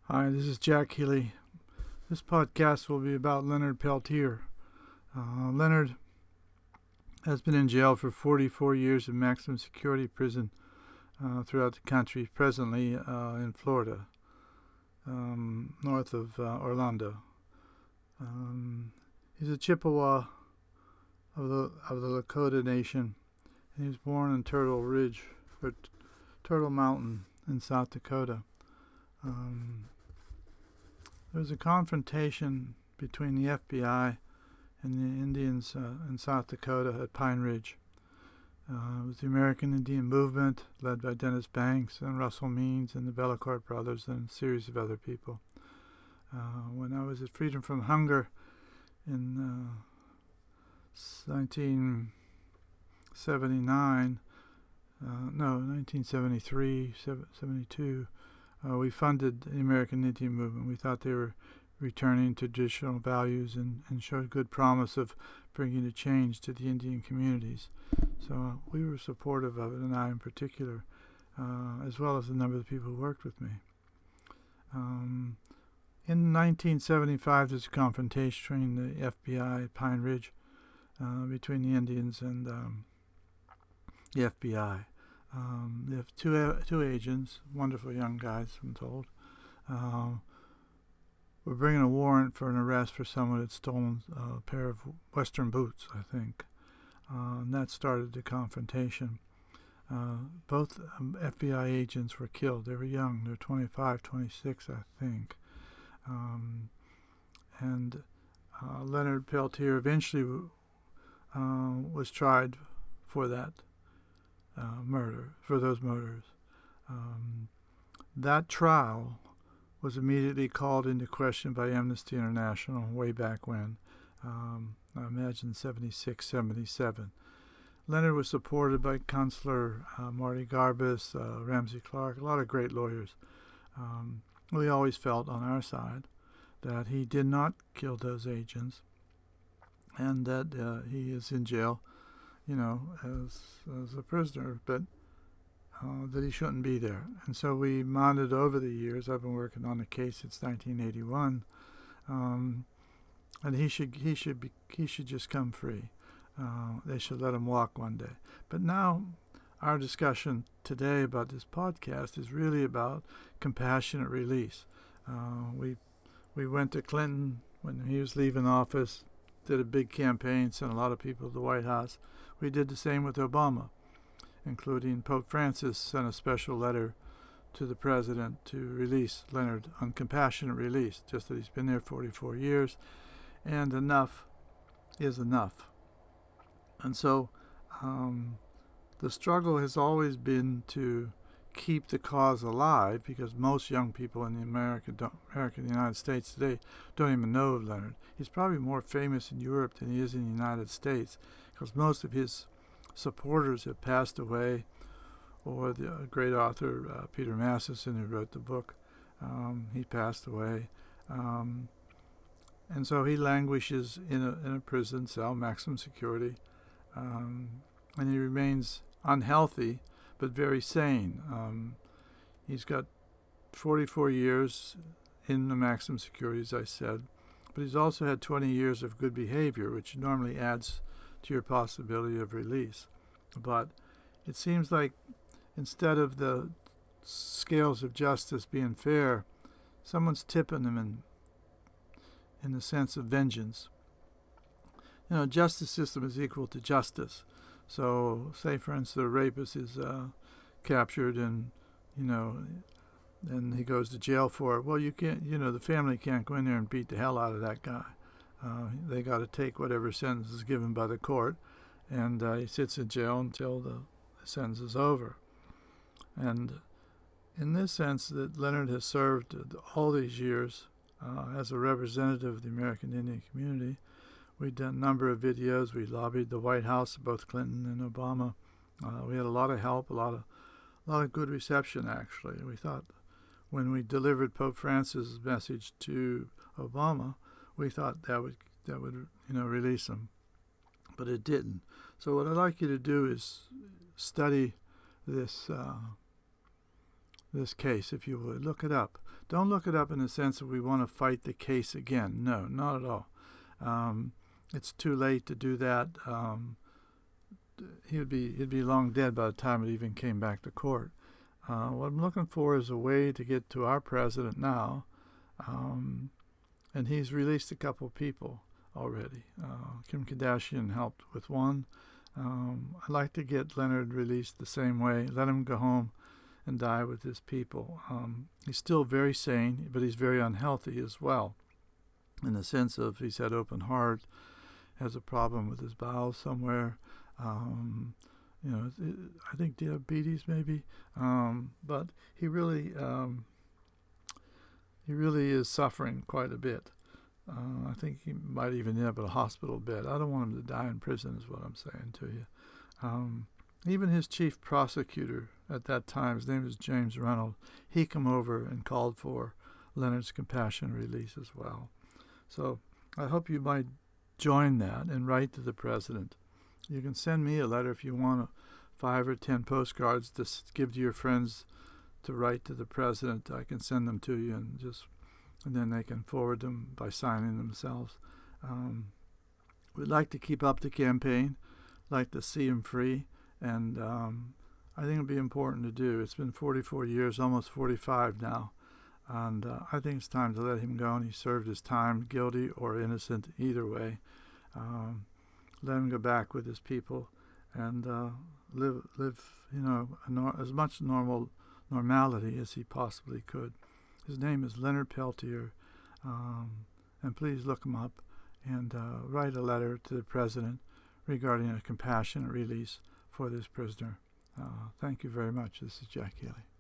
Hi, this is Jack Healy. This podcast will be about Leonard Peltier. Leonard has been in jail for 44 years in maximum security prison throughout the country, presently in Florida, north of Orlando. He's a Chippewa of the Lakota Nation, and he was born in Turtle Ridge, or Turtle Mountain in South Dakota. There was a confrontation between the FBI and the Indians in South Dakota at Pine Ridge. It was the American Indian Movement, led by Dennis Banks and Russell Means and the Bellecourt brothers and a series of other people. When I was at Freedom from Hunger in 1973, 72, we funded the American Indian Movement. We thought they were returning traditional values and showed good promise of bringing a change to the Indian communities. So we were supportive of it, and I in particular, as well as a number of the people who worked with me. In 1975, there's a confrontation between the FBI at Pine Ridge, between the Indians and the FBI. They have two agents, wonderful young guys, I'm told. We're bringing a warrant for an arrest for someone who had stolen a pair of Western boots, I think. And that started the confrontation. Both FBI agents were killed. They were young. They were 25, 26, I think. Leonard Peltier eventually was tried for that for those murders. That trial was immediately called into question by Amnesty International way back when, I imagine 76, 77. Leonard was supported by Counselor Marty Garbus, Ramsey Clark, a lot of great lawyers. We always felt on our side that he did not kill those agents and that he is in jail, as a prisoner, but that he shouldn't be there. And so we monitored over the years. I've been working on the case since 1981, and he should just come free. They should let him walk one day. But now, our discussion today about this podcast is really about compassionate release. We went to Clinton when he was leaving office, did a big campaign, sent a lot of people to the White House. We did the same with Obama, including Pope Francis sent a special letter to the president to release Leonard on compassionate release, just that he's been there 44 years, and enough is enough. And so the struggle has always been to keep the cause alive, because most young people in the United States today don't even know of Leonard. He's probably more famous in Europe than he is in the United States, because most of his supporters have passed away, or the great author Peter Masterson, who wrote the book, he passed away, and so he languishes in a prison cell, maximum security, and he remains unhealthy but very sane. He's got 44 years in the maximum security, as I said, but he's also had 20 years of good behavior, which normally adds to your possibility of release. But it seems like instead of the scales of justice being fair, someone's tipping them in the sense of vengeance. Justice system is equal to justice. So, say for instance, the rapist is captured and he goes to jail for it. Well, you can't. The family can't go in there and beat the hell out of that guy. They got to take whatever sentence is given by the court, and he sits in jail until the sentence is over. And in this sense, that Leonard has served all these years as a representative of the American Indian community. We've done a number of videos. We lobbied the White House, both Clinton and Obama. We had a lot of help, a lot of good reception. Actually, we thought when we delivered Pope Francis' message to Obama, we thought that would release him, but it didn't. So what I'd like you to do is study this this case, if you would. Look it up. Don't look it up in the sense that we want to fight the case again. No, not at all. It's too late to do that. He'd be long dead by the time it even came back to court. What I'm looking for is a way to get to our president now, and he's released a couple people already. Kim Kardashian helped with one. I'd like to get Leonard released the same way. Let him go home and die with his people. He's still very sane, but he's very unhealthy as well, in the sense of he's had open heart, has a problem with his bowels somewhere. I think diabetes maybe, but he really is suffering quite a bit. I think he might even end up in a hospital bed. I don't want him to die in prison is what I'm saying to you. Even his chief prosecutor at that time, his name was James Reynolds, he come over and called for Leonard's compassion release as well. So I hope you might join that and write to the president. You can send me a letter if you want 5 or 10 postcards to give to your friends to write to the president. I can send them to you and then they can forward them by signing themselves. We'd like to keep up the campaign, like to see him free, and I think it'd be important to do. It's been 44 years, almost 45 now, and I think it's time to let him go, and he served his time, guilty or innocent, either way. Let him go back with his people and live as much normality as he possibly could. His name is Leonard Peltier, and please look him up and write a letter to the president regarding a compassionate release for this prisoner. Thank you very much. This is Jack Haley.